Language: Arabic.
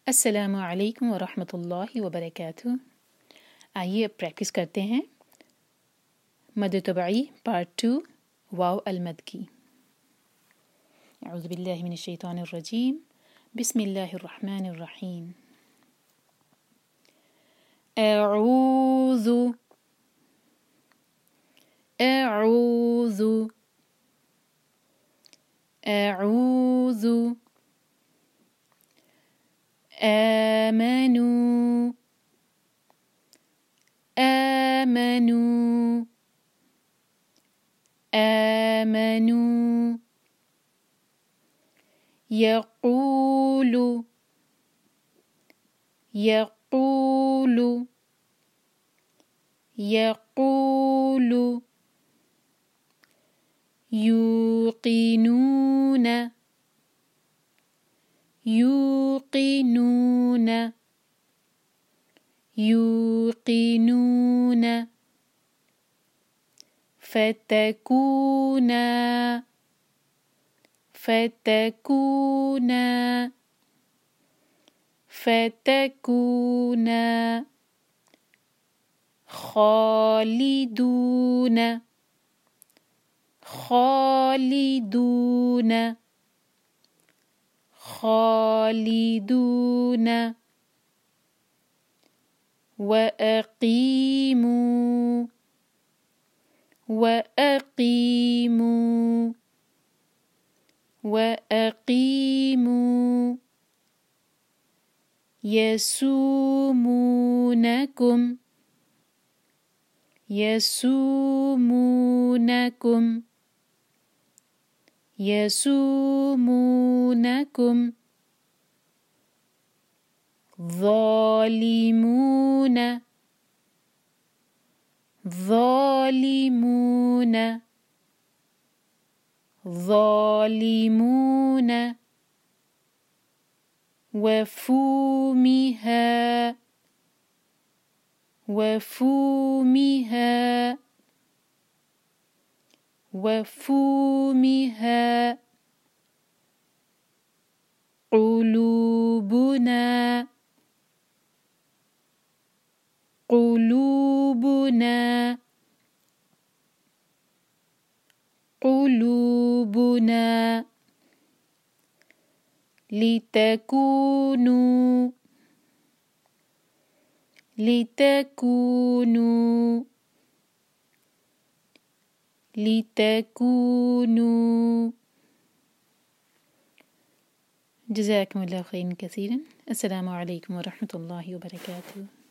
अस्सलामु अलैकुम वरहमतुल्लाहि वबरकातुहू। आइए अब प्रैक्टिस करते हैं मद तबई पार्ट 2 वाव अल-मद की। अऊज़ु बिल्लाहि मिनश शैतानिर रजीम। बिस्मिल्लाहिर रहमानिर रहीम। अऊज़ु अऊज़ु अऊज़ु آمنوا آمنوا آمنوا يقول يقول يقول يوقنون يوقنون يوقنون فتكونا فتكونا فتكونا خالدون خالدون خالدون وأقيموا وأقيموا وأقيموا يسومونكم يسومونكم يسومونكم ظالمون ظالمون ظالمون وفومها وفومها وفومها قلوبنا قلوبنا قلوبنا لتكونوا لتكونوا لتكونوا جزاكم الله خيرا كثيرا. السلام عليكم ورحمة الله وبركاته.